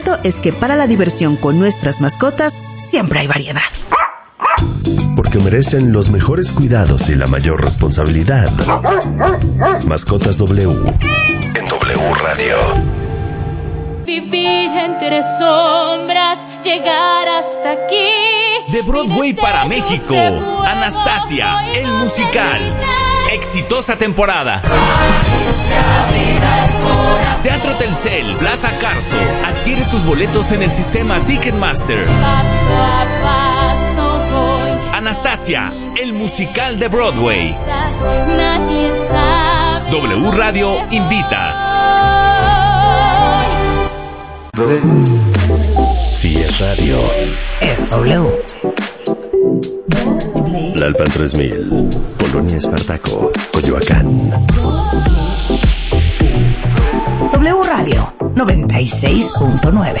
Es que para la diversión con nuestras mascotas siempre hay variedad. Porque merecen los mejores cuidados y la mayor responsabilidad. Mascotas W en W Radio. Vivir entre sombras, llegar hasta aquí. De Broadway para México, Anastasia, el musical. Exitosa temporada. Teatro Telcel, Plaza Carso. Adquiere tus boletos en el sistema Ticketmaster. Paso a paso voy. Anastasia, el musical de Broadway. Nadie sabe. W Radio invita. Si es radio, Es W. Lalpan 3000, Polonia Espartaco, Coyoacán. W Radio 96.9.